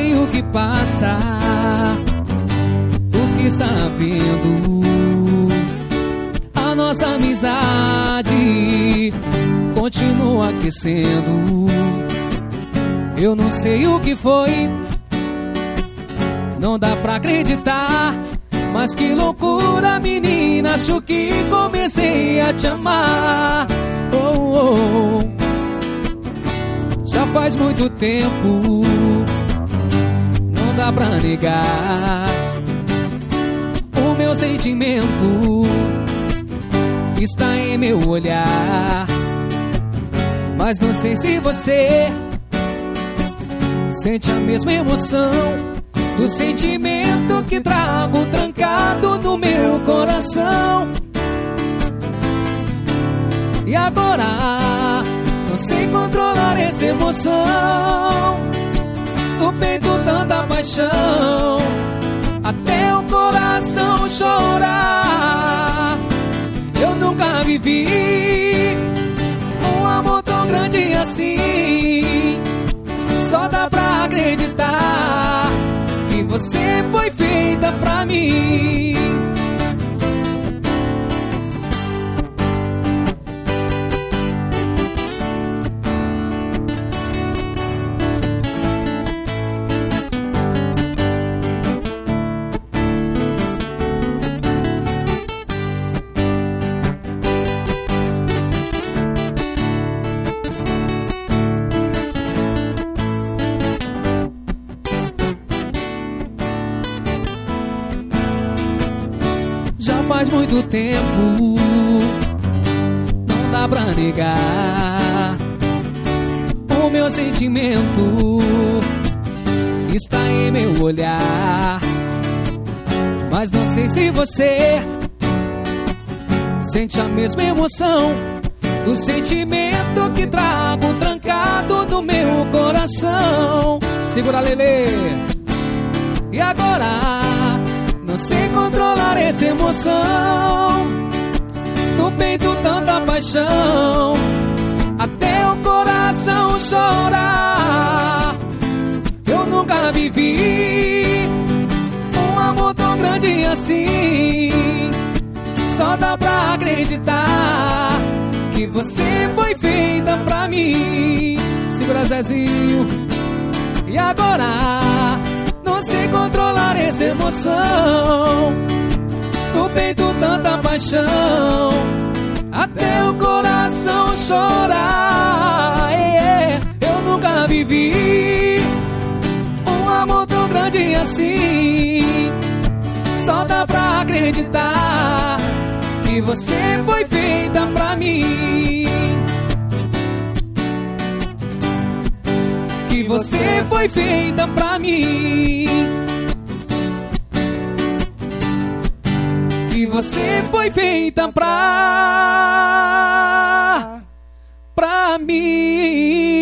sei o que passa, o que está havendo. A nossa amizade continua aquecendo. Eu não sei o que foi, não dá pra acreditar. Mas que loucura, menina, acho que comecei a te amar. Oh, oh. Já faz muito tempo, não dá pra negar. O meu sentimento está em meu olhar. Mas não sei se você sente a mesma emoção do sentimento que trago trancado no meu coração. E agora não sei controlar essa emoção. No peito tanta paixão, até o coração chorar. Eu nunca vivi um amor tão grande assim. Só dá pra acreditar que você foi feita pra mim. Faz muito tempo, não dá pra negar. O meu sentimento está em meu olhar. Mas não sei se você sente a mesma emoção do sentimento que trago trancado no meu coração. Segura, Lelê. E agora não sei controlar essa emoção. No peito tanta paixão, até o coração chorar. Eu nunca vivi um amor tão grande assim. Só dá pra acreditar que você foi feita pra mim. Segura, Zezinho. E agora não sei controlar essa emoção. No peito tanta paixão, até o coração chorar. Eu nunca vivi um amor tão grande assim. Só dá pra acreditar que você foi feita pra mim. Que você foi feita pra mim. Que você foi feita pra mim.